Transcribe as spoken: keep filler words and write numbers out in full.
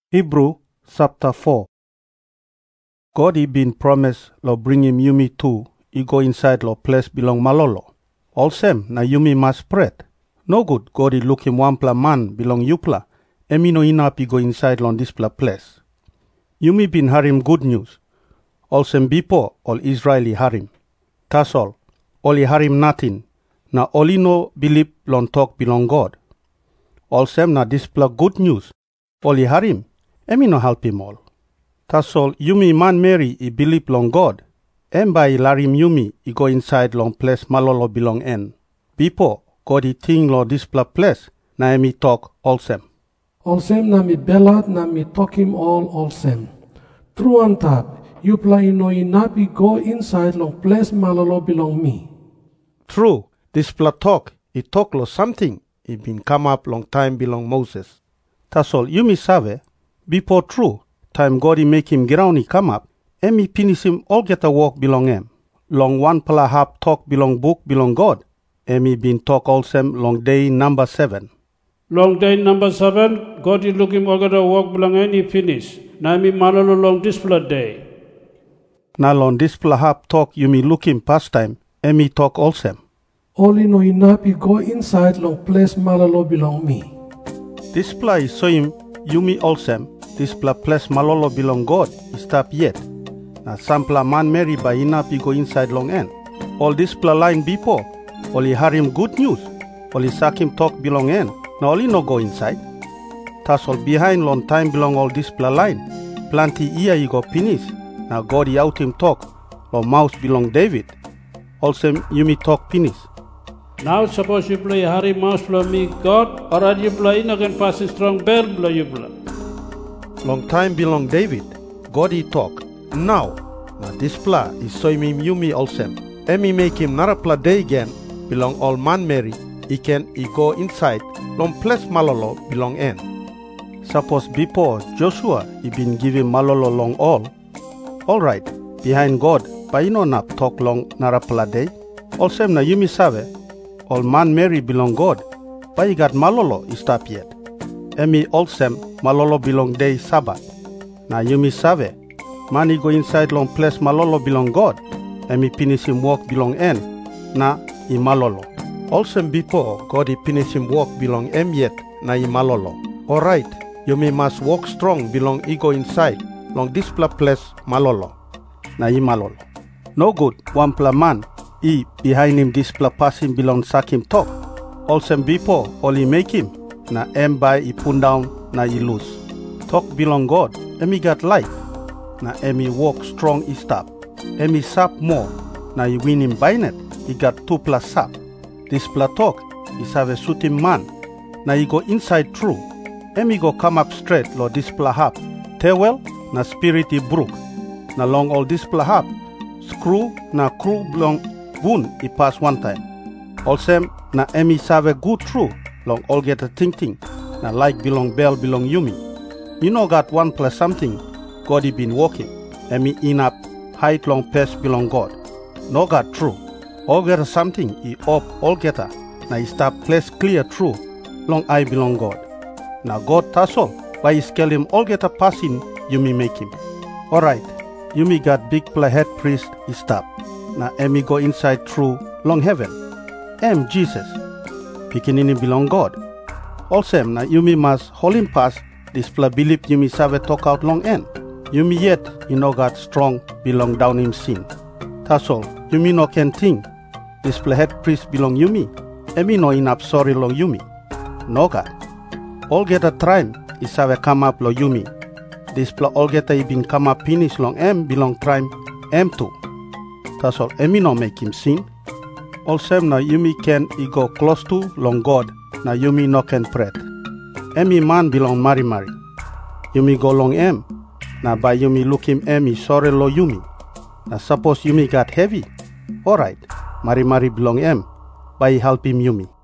Hebrew chapter four. God he been promised lo bring him Yumi too. He go inside lo place belong Malolo. All same na Yumi must spread. No good God he look him one pla man belong Yupla. Emi no inap he go inside lo this pla place. Yumi been harim good news. All same before all Israeli harim. That's all. All he harim nothing. Na all he no believe lon talk belong God. All same na this pla good news. All he harim. Emi no help him all. That's all. Yumi man Mary he believe long God. Emba he larim Yumi he go inside long place Malolo belong en. Before God he think lo this pla place. Na emi talk all same. All same na mi belad na mi talk him all all same. True on top. You play no inapi go inside long place Malolo belong me. True. This pla talk. He talk lo something. He been come up long time belong Moses. That's all. Yumi save. Before true. Time God he make him ground he come up. Emi finish him all get a walk belong em. Long one pala hap talk belong book belong God. Emi been talk all same long day number seven. Long day number seven, God he look him all get a walk belong em he finish. Na mi malolo long display day. Na long display hap talk you me look him past time. Emi talk all same. Only no inapi go inside long place Malolo belong me. Display so him you me all same. Display place Malolo belong God. He stop yet. Na sampla man Mary by inapi go inside long end. All display line before. All he harim good news. All he sak him talk belong end. Now all he no go inside. Tas all behind long time belong all display line. Plenty ear he go finish. Now God he out him talk. Lo mouse belong David. Also you me talk finish. Now suppose you play Harry mouse blow me God, or are you play in again passing strong bell blow you blow. Long time belong David. God he talk. Now, now this pla is so him you me also. Emi make him not a pla day again. Belong all man Mary. He can he go inside. Long place Malolo belong en. Suppose before Joshua he been giving Malolo long all. All right. Behind God, but you know not talk long nara pla day. All same na you me save. All man Mary belong God, but you got Malolo is stop yet. Emi all same Malolo belong day Sabbath. Na you me save. Man he go inside long place Malolo belong God. Emi finish him walk belong en. Na i Malolo. All same before God he finish him walk belong em yet. Na i Malolo. All right. You me must walk strong belong he go inside long this pla place Malolo. Na i Malolo. No good one pla man. He behind him this pla passing belong sak him talk. All same before all he make him. Na em by he put down na he lose. Talk belong God. Emi got life. Na emi walk strong he stop. Emi sap more. Na he win him by net. He got two plus sap. This pla talk is have a shooting man. Na he go inside true. Emi go come up straight lo this pla hap. Tewel na spirit he broke. Na long all this pla hap. Screw na crew belong boon he pass one time. All same na emi save good true. Long all get a ting ting. Na like belong bell belong Yumi. You know got one plus something. God he been walking. Emi in up height long pace belong God. No got true. All get a something he up all get a. Na he stop place clear true. Long eye belong God. Na God tassel. By he scale him all get a passing Yumi make him. Alright. Yumi got big play head priest he stop. Na emi go inside true long heaven. Em Jesus. Pikinini belong God. All same na Yumi must hold him pass. This pla believe Yumi save talk out long end. Yumi yet you know God strong belong down him sin. That's all. Yumi no can think. This pla head priest belong Yumi. Emi no in up sorry long Yumi. No God. All get a time is save come up lo Yumi. This pla all get a been come up finish long em belong prime em too. That's all. Emi no make him sin. All same na Yumi can he go close to long God. Na Yumi no can pray. Emi man belong mari mari. Yumi go long em. Na by Yumi look him emi sorry lo Yumi. Na suppose Yumi got heavy. Alright. Mari mari belong em. By help him Yumi.